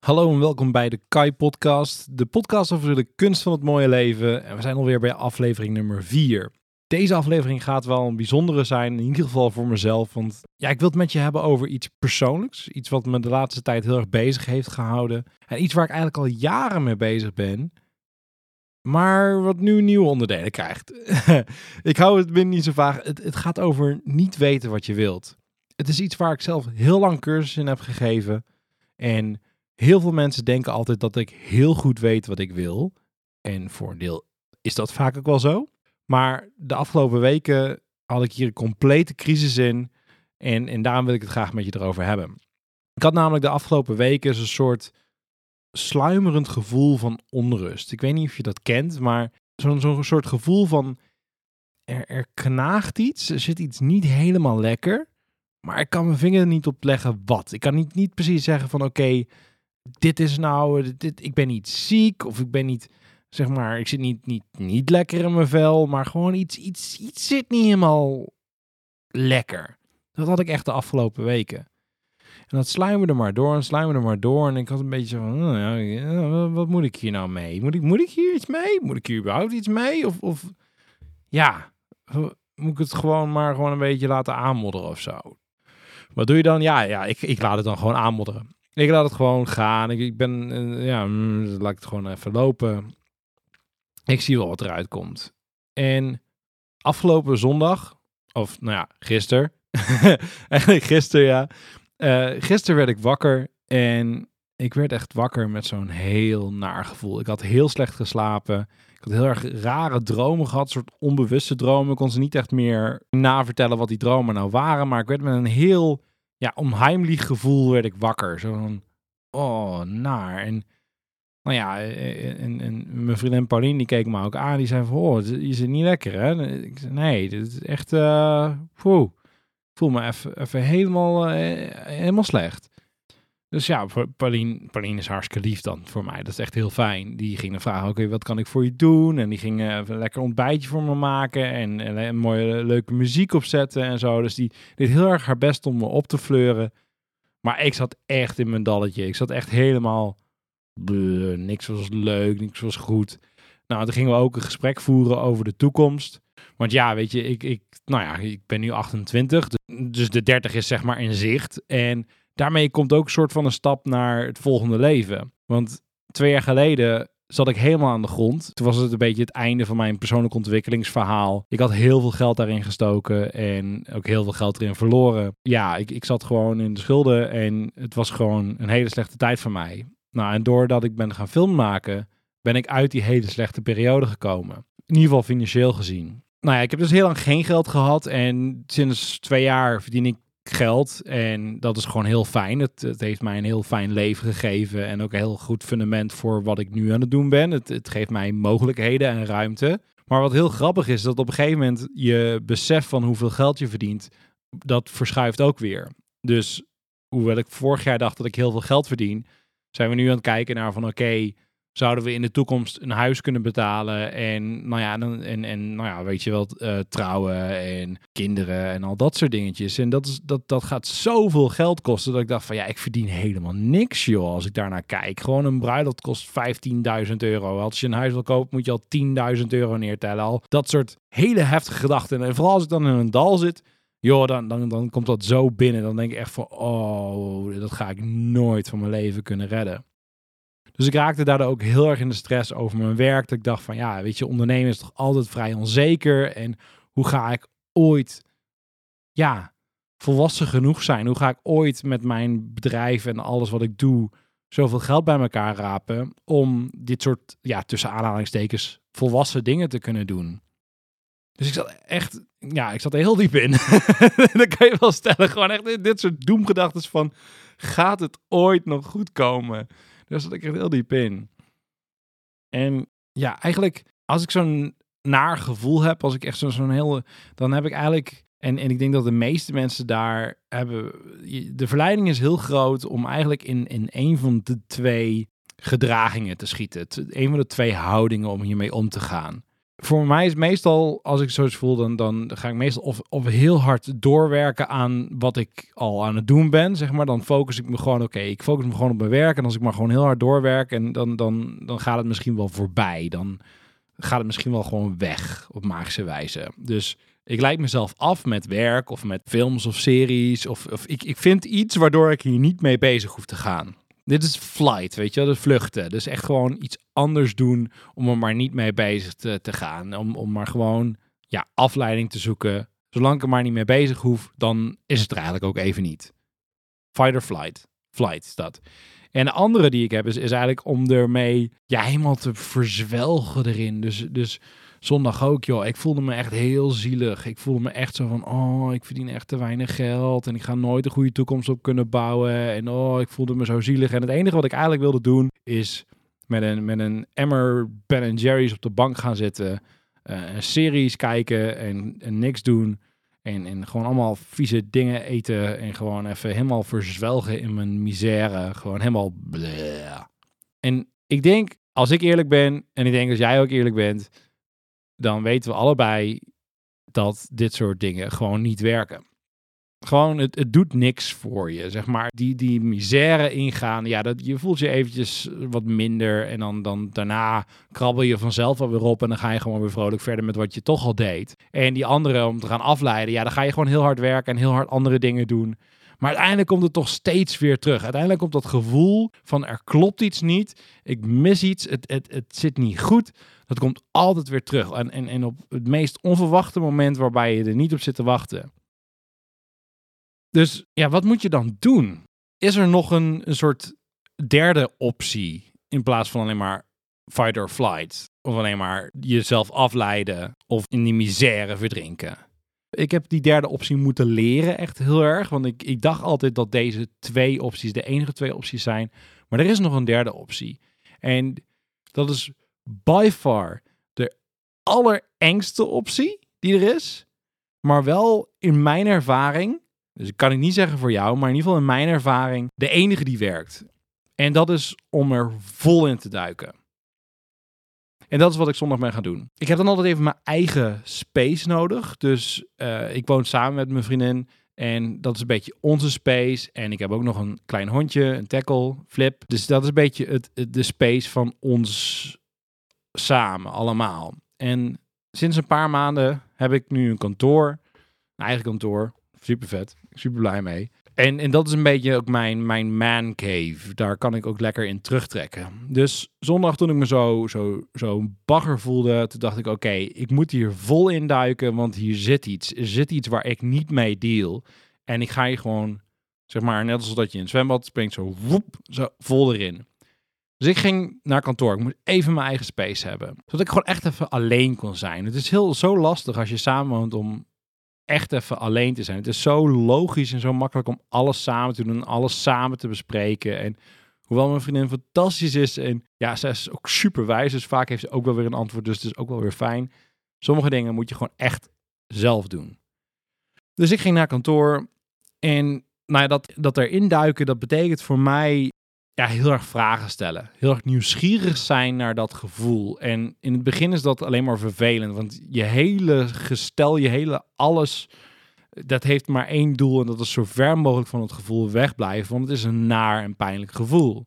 Hallo en welkom bij de Kai Podcast, de podcast over de kunst van het mooie leven. En we zijn alweer bij aflevering nummer 4. Deze aflevering gaat wel een bijzondere zijn, in ieder geval voor mezelf. Want ja, ik wil het met je hebben over iets persoonlijks. Iets wat me de laatste tijd heel erg bezig heeft gehouden. En iets waar ik eigenlijk al jaren mee bezig ben. Maar wat nu nieuwe onderdelen krijgt. Ik hou het binnen niet zo vaag. Het gaat over niet weten wat je wilt. Het is iets waar ik zelf heel lang cursus in heb gegeven. En heel veel mensen denken altijd dat ik heel goed weet wat ik wil. En voor een deel is dat vaak ook wel zo. Maar de afgelopen weken had ik hier een complete crisis in. En daarom wil ik het graag met je erover hebben. Ik had namelijk de afgelopen weken een soort sluimerend gevoel van onrust. Ik weet niet of je dat kent, maar zo'n soort gevoel van er knaagt iets. Er zit iets niet helemaal lekker. Maar ik kan mijn vinger niet op leggen wat. Ik kan niet precies zeggen van oké, dit is nou, ik ben niet ziek of ik ben niet, zeg maar, ik zit niet lekker in mijn vel, maar gewoon iets zit niet helemaal lekker. Dat had ik echt de afgelopen weken. En dat sluimerde maar door en ik had een beetje van, wat moet ik hier nou mee? Moet ik hier iets mee? Moet ik hier überhaupt iets mee? Of ja, moet ik het gewoon een beetje laten aanmodderen of zo? Wat doe je dan? Ja, ik laat het dan gewoon aanmodderen. Ik laat het gewoon gaan. Laat ik het gewoon even lopen. Ik zie wel wat eruit komt. En afgelopen zondag, of nou ja, gisteren. Eigenlijk gisteren, ja. Gisteren werd ik wakker en ik werd echt wakker met zo'n heel naar gevoel. Ik had heel slecht geslapen. Ik had heel erg rare dromen gehad, een soort onbewuste dromen. Ik kon ze niet echt meer navertellen wat die dromen nou waren, maar ik werd met een heel onheimlich gevoel werd ik wakker. Zo'n, naar. En nou ja, en mijn vriendin Pauline, die keek me ook aan. Die zei van, je zit niet lekker, hè? Ik zei, nee, dit is echt, ik voel me even helemaal slecht. Dus ja, Pauline is hartstikke lief dan voor mij. Dat is echt heel fijn. Die ging dan vragen, oké, wat kan ik voor je doen? En die ging even een lekker ontbijtje voor me maken. En een mooie, leuke muziek opzetten en zo. Dus die deed heel erg haar best om me op te fleuren. Maar ik zat echt in mijn dalletje. Ik zat echt helemaal, niks was leuk, niks was goed. Nou, toen gingen we ook een gesprek voeren over de toekomst. Want ja, weet je, ik ben nu 28. Dus de 30 is zeg maar in zicht. En daarmee komt ook een soort van een stap naar het volgende leven. Want 2 jaar geleden zat ik helemaal aan de grond. Toen was het een beetje het einde van mijn persoonlijk ontwikkelingsverhaal. Ik had heel veel geld daarin gestoken en ook heel veel geld erin verloren. Ja, ik zat gewoon in de schulden en het was gewoon een hele slechte tijd voor mij. Nou, en doordat ik ben gaan film maken, ben ik uit die hele slechte periode gekomen. In ieder geval financieel gezien. Nou ja, ik heb dus heel lang geen geld gehad en sinds 2 jaar verdien ik geld en dat is gewoon heel fijn. Het heeft mij een heel fijn leven gegeven en ook een heel goed fundament voor wat ik nu aan het doen ben. Het geeft mij mogelijkheden en ruimte. Maar wat heel grappig is, dat op een gegeven moment je besef van hoeveel geld je verdient, dat verschuift ook weer. Dus hoewel ik vorig jaar dacht dat ik heel veel geld verdien, zijn we nu aan het kijken naar van oké, zouden we in de toekomst een huis kunnen betalen en weet je wel, trouwen en kinderen en al dat soort dingetjes. En dat gaat zoveel geld kosten dat ik dacht van ik verdien helemaal niks joh als ik daarnaar kijk. Gewoon een bruiloft kost €15.000. Als je een huis wil kopen moet je al €10.000 neertellen. Al dat soort hele heftige gedachten. En vooral als ik dan in een dal zit, joh, dan komt dat zo binnen. Dan denk ik echt van, dat ga ik nooit van mijn leven kunnen redden. Dus ik raakte daardoor ook heel erg in de stress over mijn werk. Dat ik dacht van, weet je, ondernemen is toch altijd vrij onzeker. En hoe ga ik ooit, volwassen genoeg zijn? Hoe ga ik ooit met mijn bedrijf en alles wat ik doe zoveel geld bij elkaar rapen om dit soort, tussen aanhalingstekens, volwassen dingen te kunnen doen? Dus ik zat echt, ik zat er heel diep in. Dat kan je wel stellen. Gewoon echt dit soort doemgedachten van, gaat het ooit nog goed komen? Daar zat ik echt heel diep in. En eigenlijk, als ik zo'n naar gevoel heb, als ik echt zo'n hele, dan heb ik eigenlijk, en ik denk dat de meeste mensen daar hebben, de verleiding is heel groot om eigenlijk in een van de 2 gedragingen te schieten. Een van de 2 houdingen om hiermee om te gaan. Voor mij is meestal, als ik zoiets voel, dan ga ik meestal of heel hard doorwerken aan wat ik al aan het doen ben, zeg maar. Dan focus ik me gewoon, ik focus me gewoon op mijn werk. En als ik maar gewoon heel hard doorwerk, en dan gaat het misschien wel voorbij. Dan gaat het misschien wel gewoon weg op magische wijze. Dus ik leid mezelf af met werk of met films of series. Of ik vind iets waardoor ik hier niet mee bezig hoef te gaan. Dit is flight, weet je wel, de vluchten. Dus echt gewoon iets anders doen om er maar niet mee bezig te gaan. Om maar gewoon afleiding te zoeken. Zolang ik er maar niet mee bezig hoef, dan is het er eigenlijk ook even niet. Fight or flight. Flight is dat. En de andere die ik heb is eigenlijk om ermee helemaal te verzwelgen erin. Dus zondag ook, joh. Ik voelde me echt heel zielig. Ik voelde me echt zo van, ik verdien echt te weinig geld. En ik ga nooit een goede toekomst op kunnen bouwen. En ik voelde me zo zielig. En het enige wat ik eigenlijk wilde doen is met een emmer Ben & Jerry's op de bank gaan zitten. Een series kijken en niks doen. En gewoon allemaal vieze dingen eten. En gewoon even helemaal verzwelgen in mijn misère. Gewoon helemaal bleh. En ik denk, als ik eerlijk ben, en ik denk als jij ook eerlijk bent, dan weten we allebei dat dit soort dingen gewoon niet werken. Gewoon, het doet niks voor je, zeg maar. Die misère ingaan, je voelt je eventjes wat minder. En dan daarna krabbel je vanzelf alweer op en dan ga je gewoon weer vrolijk verder met wat je toch al deed. En die andere, om te gaan afleiden, dan ga je gewoon heel hard werken en heel hard andere dingen doen. Maar uiteindelijk komt het toch steeds weer terug. Uiteindelijk komt dat gevoel van er klopt iets niet, ik mis iets, het zit niet goed. Dat komt altijd weer terug. En op het meest onverwachte moment waarbij je er niet op zit te wachten. Dus wat moet je dan doen? Is er nog een soort derde optie in plaats van alleen maar fight or flight? Of alleen maar jezelf afleiden of in die misère verdrinken? Ik heb die derde optie moeten leren echt heel erg. Want ik dacht altijd dat deze twee opties de enige twee opties zijn. Maar er is nog een derde optie. En dat is by far de allerengste optie die er is. Maar wel in mijn ervaring, dus ik kan het niet zeggen voor jou, maar in ieder geval in mijn ervaring, de enige die werkt. En dat is om er vol in te duiken. En dat is wat ik zondag ben gaan doen. Ik heb dan altijd even mijn eigen space nodig. Dus ik woon samen met mijn vriendin. En dat is een beetje onze space. En ik heb ook nog een klein hondje, een tackle, Flip. Dus dat is een beetje de space van ons samen, allemaal. En sinds een paar maanden heb ik nu een kantoor. Een eigen kantoor. Super vet. Super blij mee. En dat is een beetje ook mijn man cave. Daar kan ik ook lekker in terugtrekken. Dus zondag toen ik me zo bagger voelde, toen dacht ik oké, ik moet hier vol induiken, want hier zit iets. Er zit iets waar ik niet mee deal. En ik ga hier gewoon, zeg maar, net als dat je in een zwembad springt, zo vol erin. Dus ik ging naar kantoor. Ik moest even mijn eigen space hebben. Zodat ik gewoon echt even alleen kon zijn. Het is zo lastig als je samenwoont om echt even alleen te zijn. Het is zo logisch en zo makkelijk om alles samen te doen, alles samen te bespreken. En hoewel mijn vriendin fantastisch is en zij is ook super wijs, dus vaak heeft ze ook wel weer een antwoord, dus het is ook wel weer fijn. Sommige dingen moet je gewoon echt zelf doen. Dus ik ging naar kantoor en dat erin duiken, dat betekent voor mij heel erg vragen stellen. Heel erg nieuwsgierig zijn naar dat gevoel. En in het begin is dat alleen maar vervelend. Want je hele gestel, je hele alles, dat heeft maar één doel. En dat is zo ver mogelijk van het gevoel wegblijven. Want het is een naar en pijnlijk gevoel.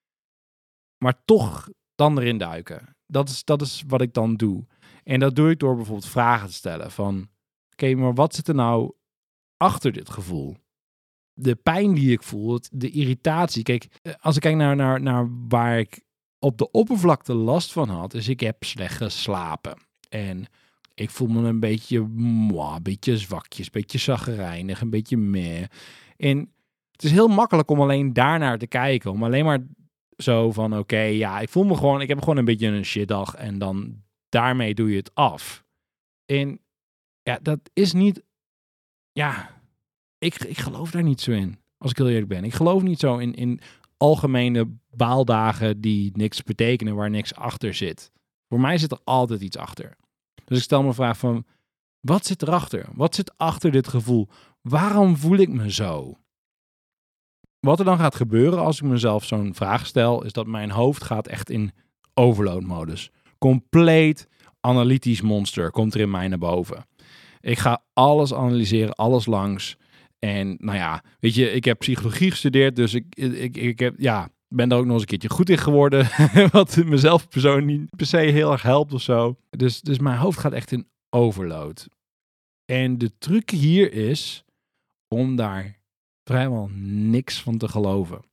Maar toch dan erin duiken. Dat is wat ik dan doe. En dat doe ik door bijvoorbeeld vragen te stellen. Van, oké, maar wat zit er nou achter dit gevoel? De pijn die ik voel, de irritatie. Kijk, als ik kijk naar waar ik op de oppervlakte last van had, is ik heb slecht geslapen. En ik voel me een beetje zwakjes, een beetje chagrijnig, een beetje meh. En het is heel makkelijk om alleen daarnaar te kijken. Om alleen maar zo van, ik voel me gewoon, ik heb gewoon een beetje een shitdag en dan daarmee doe je het af. En dat is niet, Ik geloof daar niet zo in, als ik heel eerlijk ben. Ik geloof niet zo in algemene baaldagen die niks betekenen, waar niks achter zit. Voor mij zit er altijd iets achter. Dus ik stel me de vraag van, wat zit erachter? Wat zit achter dit gevoel? Waarom voel ik me zo? Wat er dan gaat gebeuren als ik mezelf zo'n vraag stel, is dat mijn hoofd gaat echt in overload-modus. Compleet analytisch monster komt er in mij naar boven. Ik ga alles analyseren, alles langs. En nou ja, weet je, ik heb psychologie gestudeerd, dus ik heb, ben daar ook nog eens een keertje goed in geworden. Wat mezelf persoonlijk niet per se heel erg helpt of zo. Dus mijn hoofd gaat echt in overload. En de truc hier is om daar vrijwel niks van te geloven.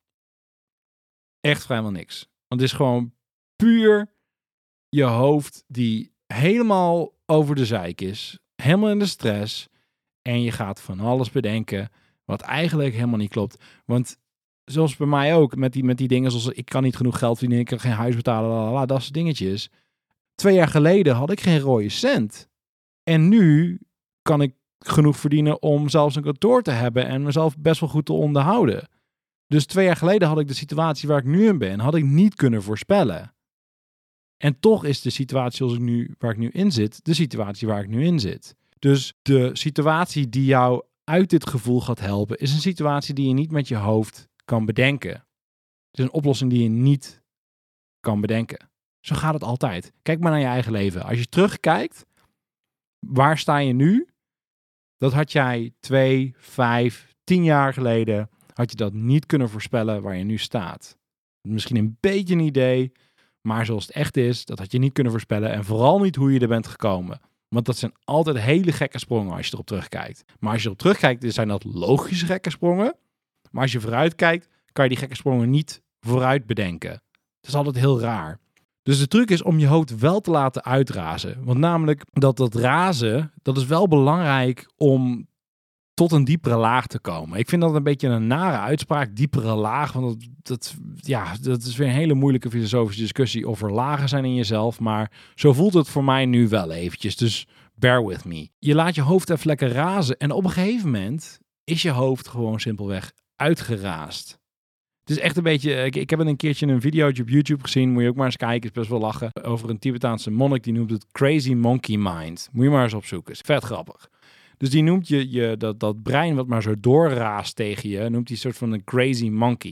Echt vrijwel niks. Want het is gewoon puur je hoofd die helemaal over de zeik is. Helemaal in de stress. En je gaat van alles bedenken wat eigenlijk helemaal niet klopt. Want zoals bij mij ook, met die dingen zoals ik kan niet genoeg geld verdienen, ik kan geen huis betalen, dat soort dingetjes. 2 jaar geleden had ik geen rode cent. En nu kan ik genoeg verdienen om zelfs een kantoor te hebben en mezelf best wel goed te onderhouden. Dus 2 jaar geleden had ik de situatie waar ik nu in ben, had ik niet kunnen voorspellen. En toch is de situatie waar ik nu in zit, de situatie waar ik nu in zit. Dus de situatie die jou uit dit gevoel gaat helpen, is een situatie die je niet met je hoofd kan bedenken. Het is een oplossing die je niet kan bedenken. Zo gaat het altijd. Kijk maar naar je eigen leven. Als je terugkijkt, waar sta je nu? Dat had jij 2, 5, 10 jaar geleden, had je dat niet kunnen voorspellen waar je nu staat. Misschien een beetje een idee, maar zoals het echt is, dat had je niet kunnen voorspellen. En vooral niet hoe je er bent gekomen. Want dat zijn altijd hele gekke sprongen als je erop terugkijkt. Maar als je erop terugkijkt, zijn dat logische gekke sprongen. Maar als je vooruit kijkt, kan je die gekke sprongen niet vooruit bedenken. Dat is altijd heel raar. Dus de truc is om je hoofd wel te laten uitrazen. Want namelijk dat razen, dat is wel belangrijk om tot een diepere laag te komen. Ik vind dat een beetje een nare uitspraak, diepere laag. Want dat is weer een hele moeilijke filosofische discussie of er lagen zijn in jezelf. Maar zo voelt het voor mij nu wel eventjes. Dus bear with me. Je laat je hoofd even lekker razen. En op een gegeven moment is je hoofd gewoon simpelweg uitgeraasd. Het is echt een beetje... Ik heb een keertje een videootje op YouTube gezien. Moet je ook maar eens kijken. Is best wel lachen. Over een Tibetaanse monnik. Die noemt het Crazy Monkey Mind. Moet je maar eens opzoeken. Is vet grappig. Dus die noemt dat brein wat maar zo doorraast tegen je, noemt hij een soort van een crazy monkey.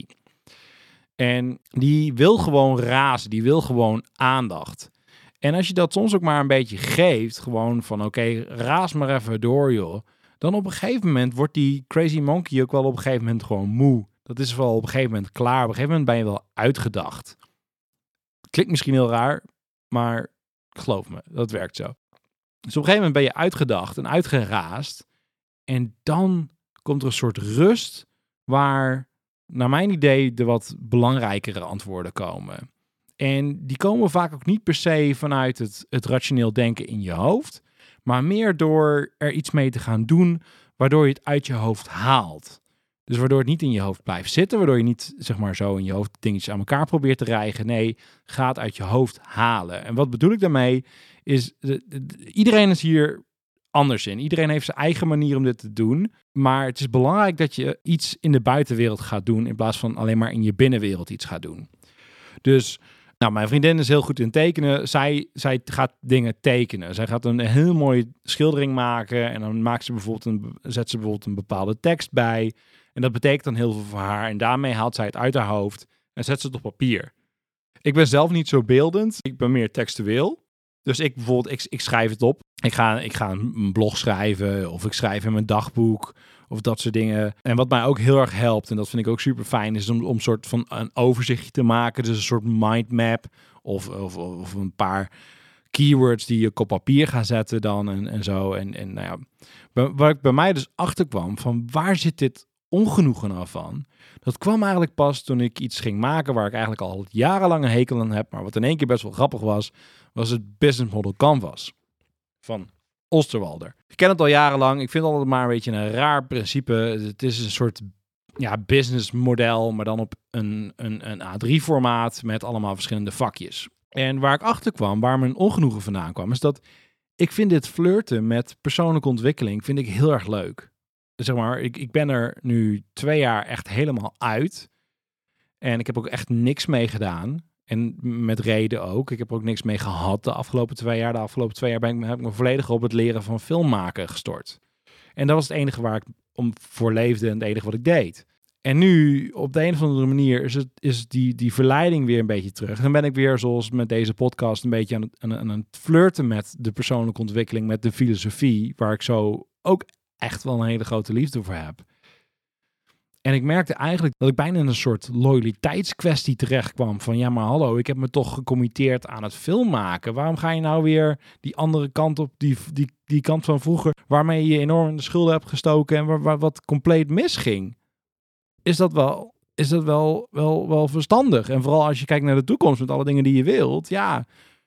En die wil gewoon razen, die wil gewoon aandacht. En als je dat soms ook maar een beetje geeft, gewoon van oké, raas maar even door joh. Dan op een gegeven moment wordt die crazy monkey ook wel op een gegeven moment gewoon moe. Dat is wel op een gegeven moment klaar. Op een gegeven moment ben je wel uitgedacht. Klinkt misschien heel raar, maar geloof me, dat werkt zo. Dus op een gegeven moment ben je uitgedacht en uitgeraasd. En dan komt er een soort rust waar, naar mijn idee, de wat belangrijkere antwoorden komen. En die komen vaak ook niet per se vanuit het rationeel denken in je hoofd, maar meer door er iets mee te gaan doen, waardoor je het uit je hoofd haalt. Dus waardoor het niet in je hoofd blijft zitten, waardoor je niet zeg maar zo in je hoofd dingetjes aan elkaar probeert te rijgen. Nee, ga het uit je hoofd halen. En wat bedoel ik daarmee is, iedereen is hier anders in. Iedereen heeft zijn eigen manier om dit te doen. Maar het is belangrijk dat je iets in de buitenwereld gaat doen in plaats van alleen maar in je binnenwereld iets gaat doen. Dus mijn vriendin is heel goed in tekenen. Zij gaat dingen tekenen. Zij gaat een heel mooie schildering maken en dan zet ze bijvoorbeeld een bepaalde tekst bij. En dat betekent dan heel veel voor haar. En daarmee haalt zij het uit haar hoofd en zet ze het op papier. Ik ben zelf niet zo beeldend. Ik ben meer textueel. Dus ik schrijf het op. Ik ga een blog schrijven of ik schrijf in mijn dagboek of dat soort dingen. En wat mij ook heel erg helpt, en dat vind ik ook super fijn, is om een soort van een overzichtje te maken. Dus een soort mindmap of een paar keywords die je op papier gaat zetten dan en zo. En waar ik bij mij dus achter kwam van waar zit dit ongenoegen nou van? Dat kwam eigenlijk pas toen ik iets ging maken waar ik eigenlijk al jarenlang een hekel aan heb, maar wat in één keer best wel grappig was het business model Canvas van Osterwalder. Ik ken het al jarenlang. Ik vind het altijd maar een beetje een raar principe. Het is een soort business model, maar dan op een A3-formaat met allemaal verschillende vakjes. En waar ik achter kwam, waar mijn ongenoegen vandaan kwam, is dat ik vind dit flirten met persoonlijke ontwikkeling vind ik heel erg leuk. Zeg maar, ik ben er nu 2 jaar echt helemaal uit. En ik heb ook echt niks mee gedaan. En met reden ook. Ik heb er ook niks mee gehad de afgelopen 2 jaar. De afgelopen 2 jaar heb ik me volledig op het leren van film maken gestort. En dat was het enige waar ik om voor leefde en het enige wat ik deed. En nu, op de een of andere manier, is die verleiding weer een beetje terug. Dan ben ik weer, zoals met deze podcast, een beetje aan het flirten met de persoonlijke ontwikkeling, met de filosofie, waar ik zo ook echt wel een hele grote liefde voor heb. En ik merkte eigenlijk dat ik bijna in een soort loyaliteitskwestie terecht kwam. Van ja, maar hallo, ik heb me toch gecommitteerd aan het filmmaken. Waarom ga je nou weer die andere kant op, die kant van vroeger, waarmee je enorm in de schulden hebt gestoken en waar wat compleet misging? Is dat wel verstandig? En vooral als je kijkt naar de toekomst met alle dingen die je wilt, ja,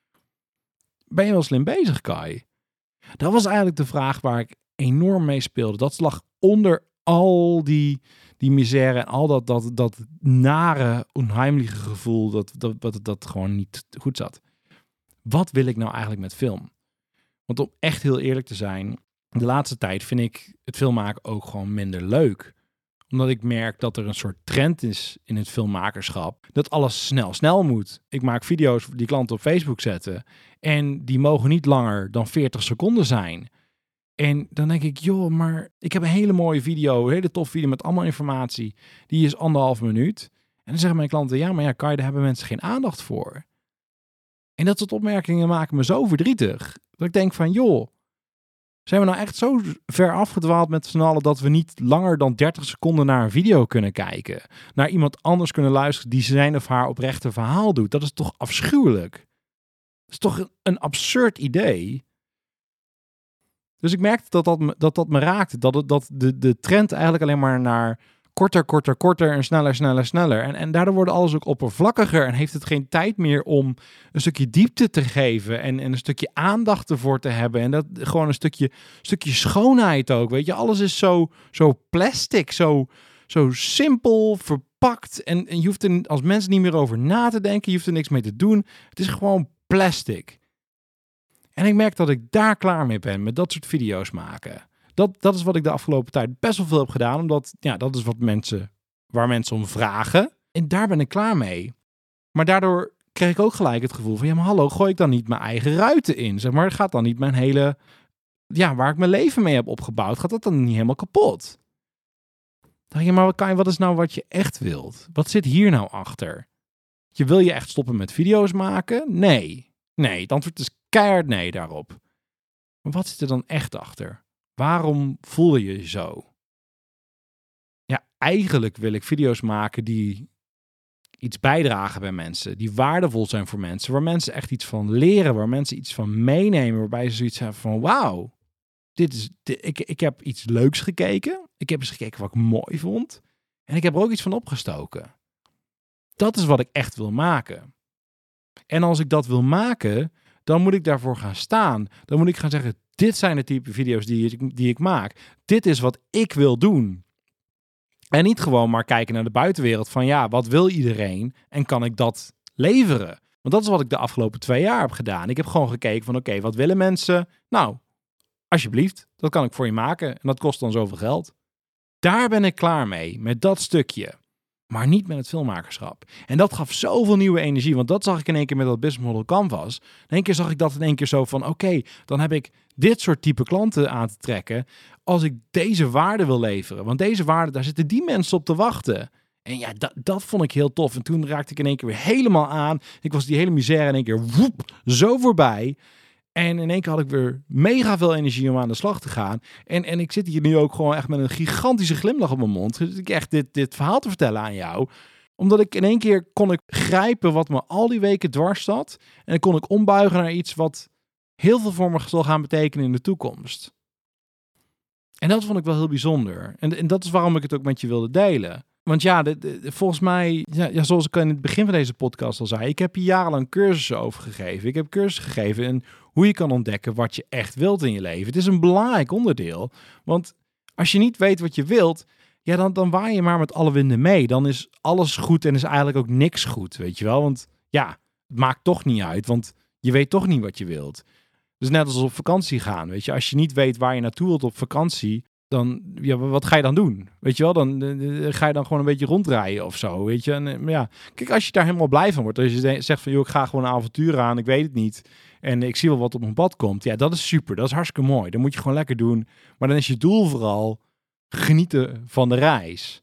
ben je wel slim bezig, Kai? Dat was eigenlijk de vraag waar ik enorm mee speelde. Dat lag onder al die misère en al dat nare, onheimliche gevoel dat gewoon niet goed zat. Wat wil ik nou eigenlijk met film? Want om echt heel eerlijk te zijn, de laatste tijd vind ik het filmmaken ook gewoon minder leuk. Omdat ik merk dat er een soort trend is in het filmmakerschap. Dat alles snel moet. Ik maak video's die klanten op Facebook zetten. En die mogen niet langer dan 40 seconden zijn. En dan denk ik, joh, maar ik heb een hele mooie video, een hele tof video met allemaal informatie. Die is 1,5 minuut. En dan zeggen mijn klanten, ja, maar ja, Kai, daar hebben mensen geen aandacht voor. En dat soort opmerkingen maken me zo verdrietig. Dat ik denk van, joh, zijn we nou echt zo ver afgedwaald met z'n allen dat we niet langer dan 30 seconden naar een video kunnen kijken? Naar iemand anders kunnen luisteren die zijn of haar oprechte verhaal doet? Dat is toch afschuwelijk? Dat is toch een absurd idee? Dus ik merkte dat me raakte. Dat de trend eigenlijk alleen maar naar korter en sneller. En daardoor wordt alles ook oppervlakkiger en heeft het geen tijd meer om een stukje diepte te geven en een stukje aandacht ervoor te hebben. En dat gewoon een stukje schoonheid ook, weet je. Alles is zo plastic, zo simpel verpakt en je hoeft er als mens niet meer over na te denken. Je hoeft er niks mee te doen. Het is gewoon plastic. En ik merk dat ik daar klaar mee ben met dat soort video's maken. Dat is wat ik de afgelopen tijd best wel veel heb gedaan. Omdat, ja, dat is waar mensen om vragen. En daar ben ik klaar mee. Maar daardoor kreeg ik ook gelijk het gevoel van, ja, maar hallo, gooi ik dan niet mijn eigen ruiten in? Zeg maar, gaat dan niet mijn hele, ja, waar ik mijn leven mee heb opgebouwd, gaat dat dan niet helemaal kapot? Dan denk je, maar wat is nou wat je echt wilt? Wat zit hier nou achter? Wil je echt stoppen met video's maken? Nee. Het antwoord is keihard nee daarop. Maar wat zit er dan echt achter? Waarom voel je je zo? Ja, eigenlijk wil ik video's maken die iets bijdragen bij mensen. Die waardevol zijn voor mensen. Waar mensen echt iets van leren. Waar mensen iets van meenemen. Waarbij ze zoiets hebben van, wauw. Ik heb iets leuks gekeken. Ik heb eens gekeken wat ik mooi vond. En ik heb er ook iets van opgestoken. Dat is wat ik echt wil maken. En als ik dat wil maken, dan moet ik daarvoor gaan staan. Dan moet ik gaan zeggen, dit zijn de type video's die ik maak. Dit is wat ik wil doen. En niet gewoon maar kijken naar de buitenwereld van, ja, wat wil iedereen? En kan ik dat leveren? Want dat is wat ik de afgelopen 2 jaar heb gedaan. Ik heb gewoon gekeken van, oké, wat willen mensen? Nou, alsjeblieft, dat kan ik voor je maken. En dat kost dan zoveel geld. Daar ben ik klaar mee, met dat stukje. Maar niet met het filmmakerschap. En dat gaf zoveel nieuwe energie. Want dat zag ik in één keer met dat business model Canvas. In één keer zag ik dat in één keer zo van, oké, dan heb ik dit soort type klanten aan te trekken als ik deze waarde wil leveren. Want deze waarde, daar zitten die mensen op te wachten. En ja, dat vond ik heel tof. En toen raakte ik in één keer weer helemaal aan. Ik was die hele misère in één keer zo voorbij. En in één keer had ik weer mega veel energie om aan de slag te gaan. En ik zit hier nu ook gewoon echt met een gigantische glimlach op mijn mond. Dus ik echt dit verhaal te vertellen aan jou. Omdat ik in één keer kon ik grijpen wat me al die weken dwars zat. En dan kon ik ombuigen naar iets wat heel veel voor me zal gaan betekenen in de toekomst. En dat vond ik wel heel bijzonder. En dat is waarom ik het ook met je wilde delen. Want ja, volgens mij, ja, zoals ik in het begin van deze podcast al zei, ik heb hier jarenlang cursussen over gegeven. Ik heb cursussen gegeven in hoe je kan ontdekken wat je echt wilt in je leven. Het is een belangrijk onderdeel. Want als je niet weet wat je wilt, ja, dan waai je maar met alle winden mee. Dan is alles goed en is eigenlijk ook niks goed, weet je wel. Want ja, het maakt toch niet uit, want je weet toch niet wat je wilt. Dus net als op vakantie gaan, weet je. Als je niet weet waar je naartoe wilt op vakantie, dan, ja, wat ga je dan doen? Weet je wel, dan ga je dan gewoon een beetje rondrijden of zo, weet je. En ja, kijk, als je daar helemaal blij van wordt, als je zegt van, joh, ik ga gewoon een avontuur aan, ik weet het niet. En ik zie wel wat op mijn pad komt. Ja, dat is super, dat is hartstikke mooi. Dat moet je gewoon lekker doen. Maar dan is je doel vooral genieten van de reis.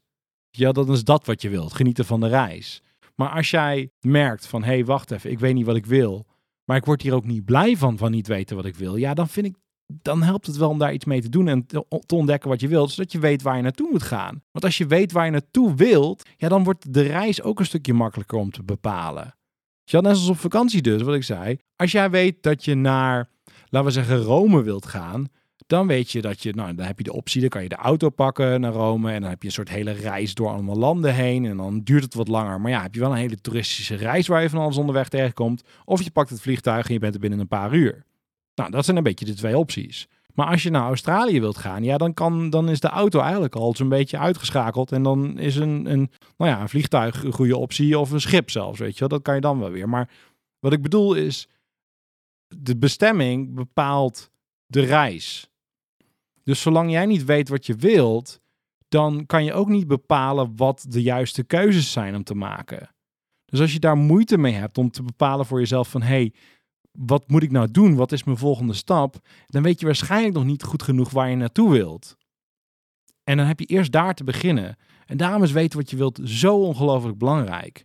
Ja, dan is dat wat je wilt. Genieten van de reis. Maar als jij merkt van, hé, wacht even, ik weet niet wat ik wil. Maar ik word hier ook niet blij van niet weten wat ik wil. Ja, dan helpt het wel om daar iets mee te doen en te ontdekken wat je wilt, zodat je weet waar je naartoe moet gaan. Want als je weet waar je naartoe wilt, ja, dan wordt de reis ook een stukje makkelijker om te bepalen. Ja, net als op vakantie dus, wat ik zei. Als jij weet dat je naar, laten we zeggen, Rome wilt gaan, dan weet je dat dan heb je de optie, dan kan je de auto pakken naar Rome en dan heb je een soort hele reis door allemaal landen heen en dan duurt het wat langer. Maar ja, heb je wel een hele toeristische reis waar je van alles onderweg tegenkomt. Of je pakt het vliegtuig en je bent er binnen een paar uur. Nou, dat zijn een beetje de twee opties. Maar als je naar Australië wilt gaan, ja, dan is de auto eigenlijk al zo'n beetje uitgeschakeld. En dan is een vliegtuig een goede optie of een schip zelfs, weet je wel. Dat kan je dan wel weer. Maar wat ik bedoel is, de bestemming bepaalt de reis. Dus zolang jij niet weet wat je wilt, dan kan je ook niet bepalen wat de juiste keuzes zijn om te maken. Dus als je daar moeite mee hebt om te bepalen voor jezelf van, hey, wat moet ik nou doen? Wat is mijn volgende stap? Dan weet je waarschijnlijk nog niet goed genoeg waar je naartoe wilt. En dan heb je eerst daar te beginnen. En daarom is weten wat je wilt zo ongelooflijk belangrijk.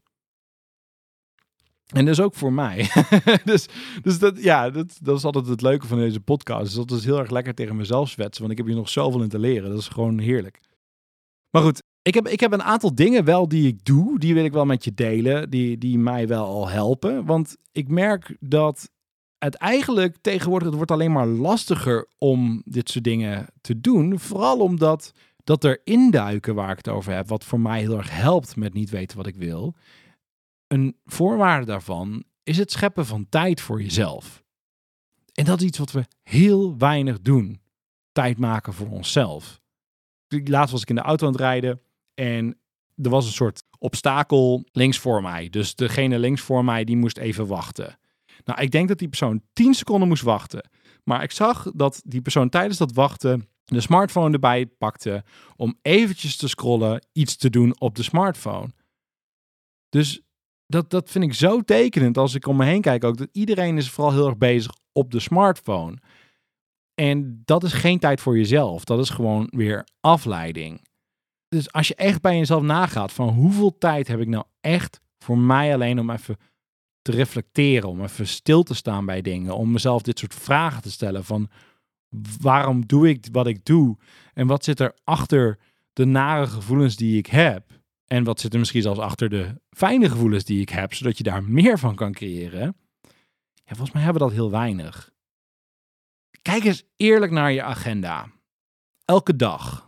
En dus ook voor mij. dus dat is altijd het leuke van deze podcast. Dus dat is heel erg lekker tegen mezelf zwetsen. Want ik heb hier nog zoveel in te leren. Dat is gewoon heerlijk. Maar goed, ik heb een aantal dingen wel die ik doe. Die wil ik wel met je delen. Die mij wel al helpen. Want ik merk dat het eigenlijk tegenwoordig, het wordt alleen maar lastiger om dit soort dingen te doen. Vooral omdat dat er induiken waar ik het over heb, wat voor mij heel erg helpt met niet weten wat ik wil. Een voorwaarde daarvan is het scheppen van tijd voor jezelf. En dat is iets wat we heel weinig doen. Tijd maken voor onszelf. Laatst was ik in de auto aan het rijden en er was een soort obstakel links voor mij. Dus degene links voor mij, die moest even wachten. Nou, ik denk dat die persoon 10 seconden moest wachten. Maar ik zag dat die persoon tijdens dat wachten de smartphone erbij pakte om eventjes te scrollen, iets te doen op de smartphone. Dus dat vind ik zo tekenend als ik om me heen kijk ook. Dat iedereen is vooral heel erg bezig op de smartphone. En dat is geen tijd voor jezelf. Dat is gewoon weer afleiding. Dus als je echt bij jezelf nagaat van hoeveel tijd heb ik nou echt voor mij alleen om even te reflecteren, om even stil te staan bij dingen, om mezelf dit soort vragen te stellen van waarom doe ik wat ik doe en wat zit er achter de nare gevoelens die ik heb en wat zit er misschien zelfs achter de fijne gevoelens die ik heb, zodat je daar meer van kan creëren. Ja, volgens mij hebben we dat heel weinig. Kijk eens eerlijk naar je agenda. Elke dag.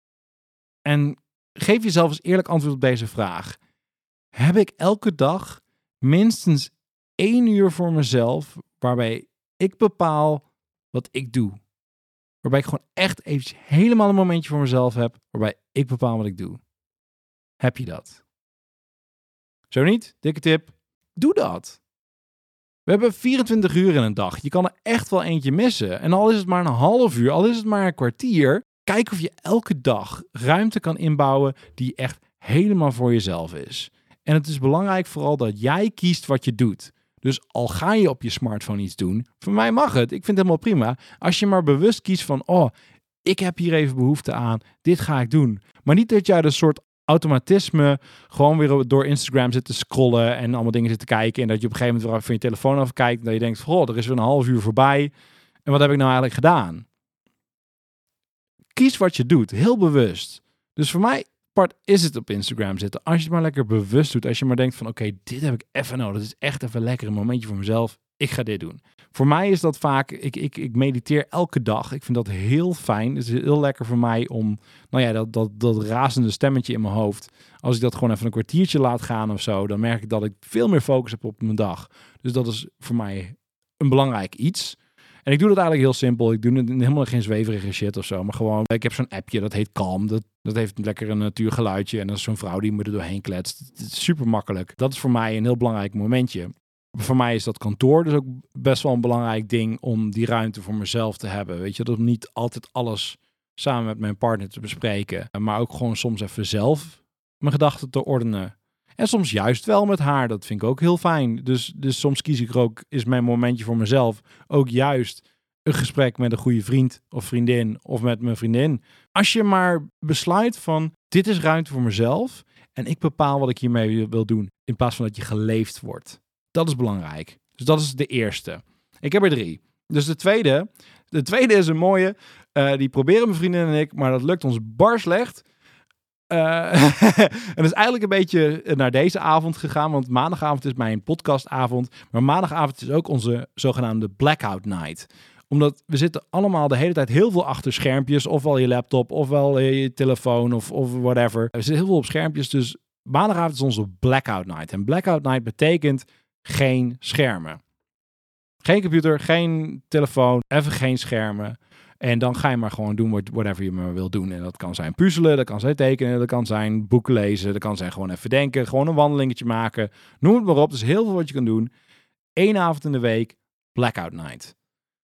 En geef jezelf eens eerlijk antwoord op deze vraag. Heb ik elke dag minstens 1 uur voor mezelf waarbij ik bepaal wat ik doe? Waarbij ik gewoon echt eventjes helemaal een momentje voor mezelf heb waarbij ik bepaal wat ik doe. Heb je dat? Zo niet? Dikke tip. Doe dat. We hebben 24 uur in een dag. Je kan er echt wel eentje missen. En al is het maar een half uur, al is het maar een kwartier. Kijk of je elke dag ruimte kan inbouwen die echt helemaal voor jezelf is. En het is belangrijk vooral dat jij kiest wat je doet. Dus al ga je op je smartphone iets doen, voor mij mag het. Ik vind het helemaal prima. Als je maar bewust kiest van, ik heb hier even behoefte aan. Dit ga ik doen. Maar niet dat jij een soort automatisme gewoon weer door Instagram zit te scrollen en allemaal dingen zit te kijken. En dat je op een gegeven moment weer van je telefoon afkijkt en dat je denkt, er is weer een half uur voorbij. En wat heb ik nou eigenlijk gedaan? Kies wat je doet, heel bewust. Dus voor mij is het op Instagram zitten. Als je het maar lekker bewust doet. Als je maar denkt van oké, dit heb ik even nodig. Dit is echt even lekker een momentje voor mezelf. Ik ga dit doen. Voor mij is dat vaak, ik mediteer elke dag. Ik vind dat heel fijn. Het is heel lekker voor mij om, dat razende stemmetje in mijn hoofd. Als ik dat gewoon even een kwartiertje laat gaan of zo, dan merk ik dat ik veel meer focus heb op mijn dag. Dus dat is voor mij een belangrijk iets. En ik doe dat eigenlijk heel simpel. Ik doe helemaal geen zweverige shit of zo. Maar gewoon, ik heb zo'n appje, dat heet Calm. Dat heeft lekker een natuurgeluidje. En dat is zo'n vrouw die me er doorheen kletst. Het is super makkelijk. Dat is voor mij een heel belangrijk momentje. Voor mij is dat kantoor dus ook best wel een belangrijk ding om die ruimte voor mezelf te hebben. Weet je, dat om niet altijd alles samen met mijn partner te bespreken. Maar ook gewoon soms even zelf mijn gedachten te ordenen. En soms juist wel met haar. Dat vind ik ook heel fijn. Dus soms kies ik er ook, is mijn momentje voor mezelf ook juist een gesprek met een goede vriend of vriendin of met mijn vriendin. Als je maar besluit van, dit is ruimte voor mezelf en ik bepaal wat ik hiermee wil doen, in plaats van dat je geleefd wordt. Dat is belangrijk. Dus dat is de eerste. Ik heb er 3. Dus de tweede is een mooie. Die proberen mijn vriendin en ik, maar dat lukt ons bar slecht. En dat is eigenlijk een beetje naar deze avond gegaan, want maandagavond is mijn podcastavond, maar maandagavond is ook onze zogenaamde blackout night. Omdat we zitten allemaal de hele tijd heel veel achter schermpjes, ofwel je laptop, ofwel je telefoon, of whatever. Er zit heel veel op schermpjes, dus maandagavond is onze blackout night. En blackout night betekent geen schermen. Geen computer, geen telefoon, even geen schermen. En dan ga je maar gewoon doen whatever je maar wil doen. En dat kan zijn puzzelen, dat kan zijn tekenen, dat kan zijn boeken lezen, dat kan zijn gewoon even denken, gewoon een wandelingetje maken. Noem het maar op, er is heel veel wat je kan doen. 1 avond in de week, blackout night.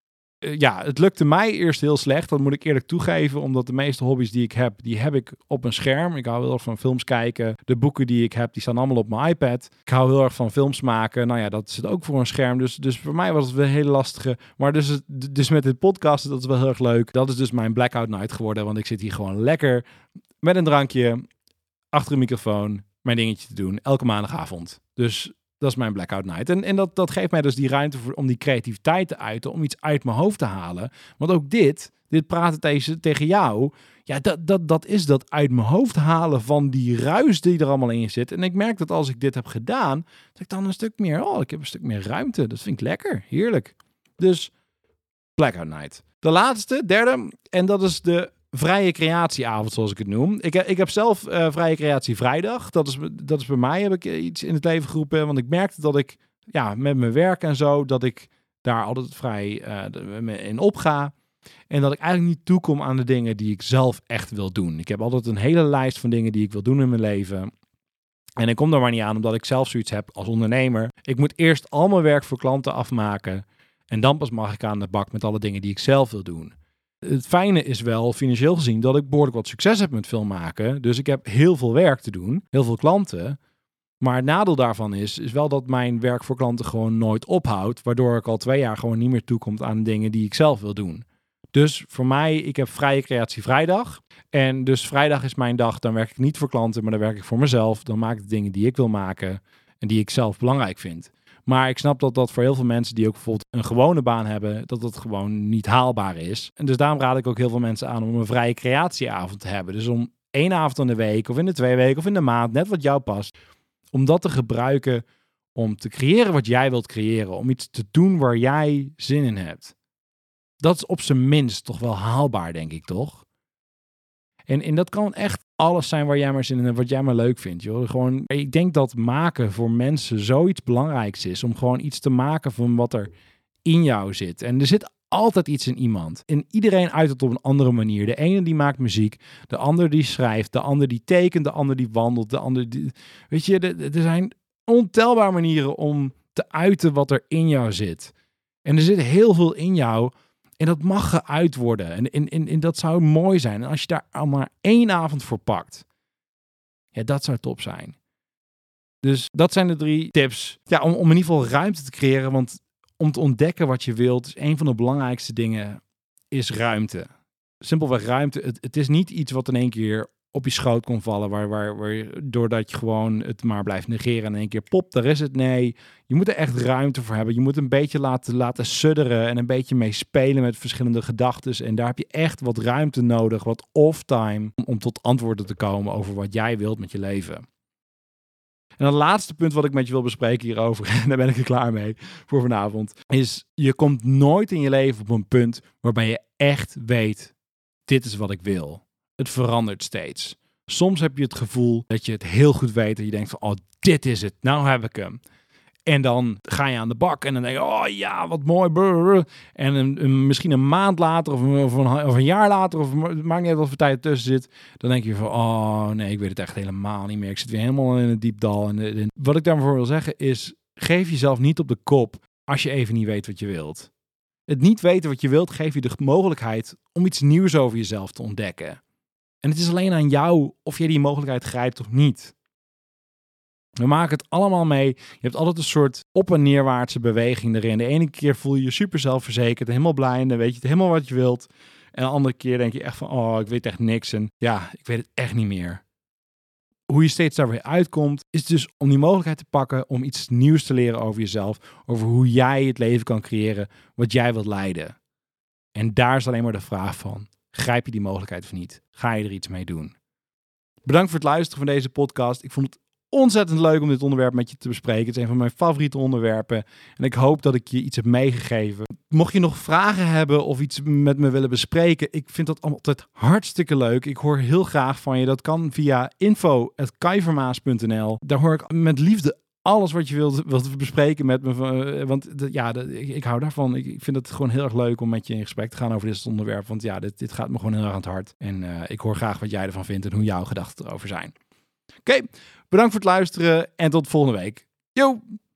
Het lukte mij eerst heel slecht, dat moet ik eerlijk toegeven, omdat de meeste hobby's die heb ik op een scherm. Ik hou heel erg van films kijken. De boeken die ik heb, die staan allemaal op mijn iPad. Ik hou heel erg van films maken. Nou ja, dat zit ook voor een scherm. Dus voor mij was het wel een hele lastige. Maar dus met dit podcast, dat is wel heel erg leuk. Dat is dus mijn blackout night geworden, want ik zit hier gewoon lekker met een drankje, achter een microfoon, mijn dingetje te doen, elke maandagavond. Dus dat is mijn blackout night. En dat geeft mij dus die ruimte om die creativiteit te uiten, om iets uit mijn hoofd te halen. Want ook dit praten tegen jou, ja, dat is dat uit mijn hoofd halen van die ruis die er allemaal in zit. En ik merk dat als ik dit heb gedaan, dat ik dan ik heb een stuk meer ruimte. Dat vind ik lekker, heerlijk. Dus blackout night. De laatste, derde, en dat is de vrije creatieavond, zoals ik het noem. Ik heb zelf vrije creatie vrijdag. Dat is bij mij, heb ik iets in het leven geroepen. Want ik merkte dat ik met mijn werk en zo, dat ik daar altijd vrij in opga. En dat ik eigenlijk niet toekom aan de dingen die ik zelf echt wil doen. Ik heb altijd een hele lijst van dingen die ik wil doen in mijn leven. En ik kom daar maar niet aan, omdat ik zelf zoiets heb als ondernemer. Ik moet eerst al mijn werk voor klanten afmaken. En dan pas mag ik aan de bak met alle dingen die ik zelf wil doen. Het fijne is wel, financieel gezien, dat ik behoorlijk wat succes heb met film maken. Dus ik heb heel veel werk te doen, heel veel klanten. Maar het nadeel daarvan is wel dat mijn werk voor klanten gewoon nooit ophoudt. Waardoor ik al 2 jaar gewoon niet meer toekom aan dingen die ik zelf wil doen. Dus voor mij, ik heb vrije creatie vrijdag. En dus vrijdag is mijn dag, dan werk ik niet voor klanten, maar dan werk ik voor mezelf. Dan maak ik de dingen die ik wil maken en die ik zelf belangrijk vind. Maar ik snap dat voor heel veel mensen die ook bijvoorbeeld een gewone baan hebben, dat gewoon niet haalbaar is. En dus daarom raad ik ook heel veel mensen aan om een vrije creatieavond te hebben. Dus om 1 avond in de week of in de 2 weken of in de maand, net wat jou past. Om dat te gebruiken om te creëren wat jij wilt creëren. Om iets te doen waar jij zin in hebt. Dat is op zijn minst toch wel haalbaar, denk ik, toch? En dat kan echt alles zijn waar jij maar zin in hebt, wat jij maar leuk vindt. Joh. Gewoon, ik denk dat maken voor mensen zoiets belangrijks is. Om gewoon iets te maken van wat er in jou zit. En er zit altijd iets in iemand. En iedereen uit het op een andere manier. De ene die maakt muziek, de ander die schrijft, de ander die tekent, de ander die wandelt, de ander die... Weet je, er zijn ontelbare manieren om te uiten wat er in jou zit. En er zit heel veel in jou. En dat mag geuit worden. En dat zou mooi zijn. En als je daar al maar 1 avond voor pakt. Ja, dat zou top zijn. Dus dat zijn de 3 tips. Ja, om in ieder geval ruimte te creëren. Want om te ontdekken wat je wilt. Is een van de belangrijkste dingen. Is ruimte. Simpelweg ruimte. Het is niet iets wat in één keer op je schoot kon vallen. Waar doordat je gewoon het maar blijft negeren. En in één keer pop, daar is het. Nee, je moet er echt ruimte voor hebben. Je moet een beetje laten sudderen. En een beetje mee spelen met verschillende gedachten. En daar heb je echt wat ruimte nodig. Wat off-time. Om tot antwoorden te komen over wat jij wilt met je leven. En het laatste punt wat ik met je wil bespreken hierover. En daar ben ik er klaar mee voor vanavond. Is je komt nooit in je leven op een punt waarbij je echt weet. Dit is wat ik wil. Het verandert steeds. Soms heb je het gevoel dat je het heel goed weet. En je denkt van, oh, dit is het. Nou heb ik hem. En dan ga je aan de bak. En dan denk je, oh ja, wat mooi. Brrr. En misschien een maand later of een jaar later. Of het maakt niet uit wat voor tijd tussen zit. Dan denk je van, oh nee, ik weet het echt helemaal niet meer. Ik zit weer helemaal in het diepdal. En wat ik daarvoor wil zeggen is, geef jezelf niet op de kop als je even niet weet wat je wilt. Het niet weten wat je wilt, geeft je de mogelijkheid om iets nieuws over jezelf te ontdekken. En het is alleen aan jou of je die mogelijkheid grijpt of niet. We maken het allemaal mee. Je hebt altijd een soort op- en neerwaartse beweging erin. De ene keer voel je je super zelfverzekerd en helemaal blij en dan weet je het helemaal wat je wilt. En de andere keer denk je echt van, oh, ik weet echt niks en ja, ik weet het echt niet meer. Hoe je steeds daar weer uitkomt, is dus om die mogelijkheid te pakken om iets nieuws te leren over jezelf. Over hoe jij het leven kan creëren wat jij wilt leiden. En daar is alleen maar de vraag van, grijp je die mogelijkheid of niet? Ga je er iets mee doen? Bedankt voor het luisteren van deze podcast. Ik vond het ontzettend leuk om dit onderwerp met je te bespreken. Het is een van mijn favoriete onderwerpen. En ik hoop dat ik je iets heb meegegeven. Mocht je nog vragen hebben of iets met me willen bespreken, ik vind dat altijd hartstikke leuk. Ik hoor heel graag van je. Dat kan via info@kaivermaas.nl. Daar hoor ik met liefde alles wat je wilt bespreken met me. Want ik hou daarvan. Ik vind het gewoon heel erg leuk om met je in gesprek te gaan over dit onderwerp. Want ja, dit gaat me gewoon heel erg aan het hart. En ik hoor graag wat jij ervan vindt en hoe jouw gedachten erover zijn. Oké, bedankt voor het luisteren en tot volgende week. Yo!